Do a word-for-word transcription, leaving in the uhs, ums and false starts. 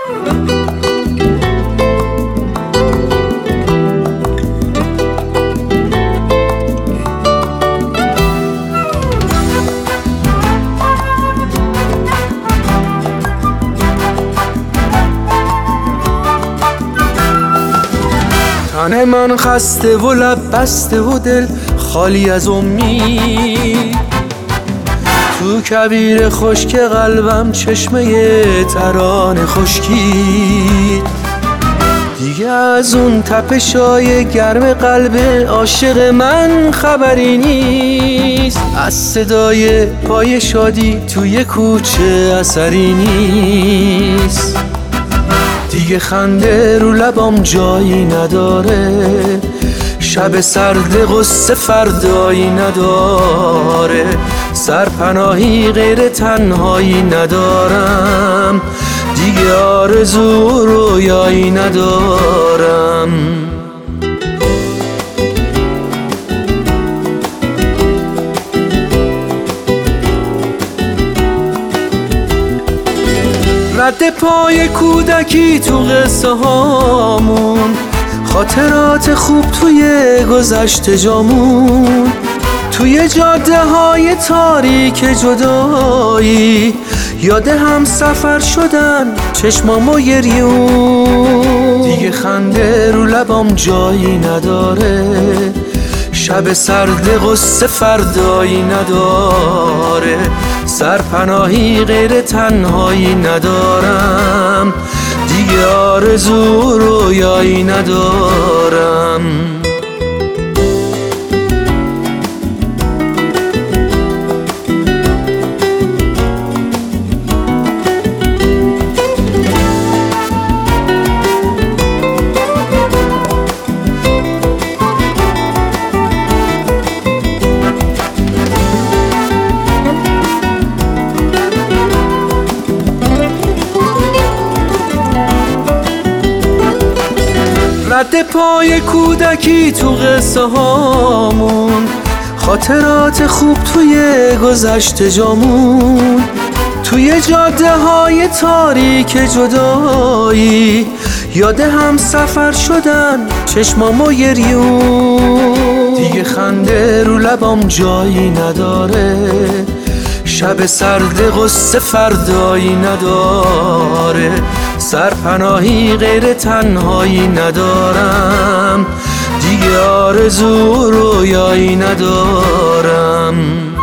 تن من خسته و لب بسته و دل خالی از امید، تو کویر خشک قلبم چشمه ترانه خشکید. دیگه از اون تپشای گرم قلب عاشق من خبری نیست، از صدای پای شادی توی کوچه اثری نیست. دیگه خنده رو لبام جایی نداره، شب سرد غصه فردایی نداره. سرپناهی غیر تنهایی ندارم، دیگه آرزو رویایی ندارم. رد پای کودکی تو قصه هامون، خاطرات خوب توی گذشته جامون. توی جاده های تاریک جدایی، یاد هم سفر شدن چشمام و گریون. دیگه خنده رو لبام جایی نداره، شب سرد غصه فردایی نداره. سرپناهی غیر تنهایی ندارم، دیگه آرزو رویایی ندارم. رد پای کودکی تو قصه هامون، خاطرات خوب توی گذشته جامون. توی جاده های تاریک جدایی، یاد هم سفر شدن چشمام و گریون. دیگه خنده رو لبام جایی نداره، شب سرد غصه فردایی نداره. سرپناهی غیر تنهایی ندارم، دیگه آرزو رویایی ندارم.